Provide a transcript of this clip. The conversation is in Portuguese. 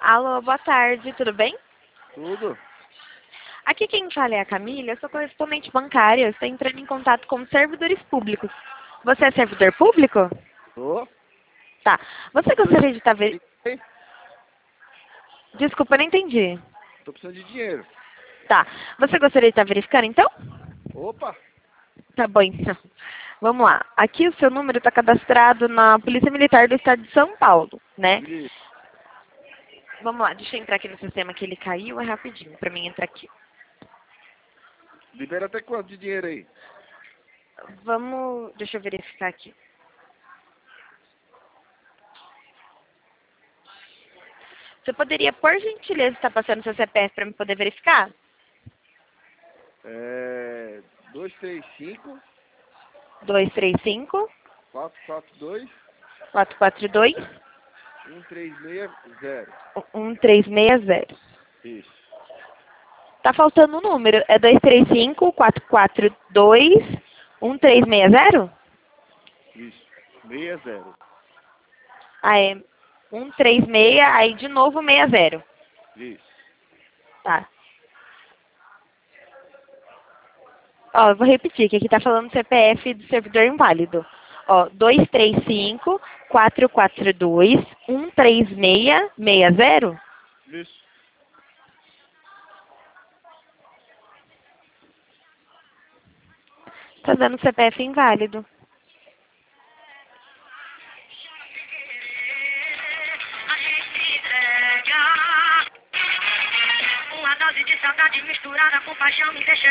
Alô, boa tarde, tudo bem? Tudo? Aqui quem fala é a Camila, eu sou correspondente bancária, eu estou entrando em contato com servidores públicos. Você é servidor público? Tô. Tá. Você gostaria de estar Ei, Desculpa, eu não entendi. tô precisando de dinheiro. Tá. Você gostaria de estar verificando, então? Opa! Tá bom, então. Vamos lá. Aqui o seu número está cadastrado na Polícia Militar do Estado de São Paulo, né? E Vamos lá, deixa eu entrar aqui no sistema que ele caiu, é rapidinho para mim entrar aqui. libera até quanto de dinheiro aí? Deixa eu verificar aqui. Você poderia, por gentileza, estar passando seu CPF para me poder verificar? 235 235 442 442 1360. 1360. Isso. Tá faltando um número. É 235 442 1360? Isso. 60. Ah, é 136, aí de novo 60. Isso. Tá. Ó, eu vou repetir, que aqui tá falando CPF do servidor inválido. Ó, 235 442 13660. Isso. Tá dando CPF inválido.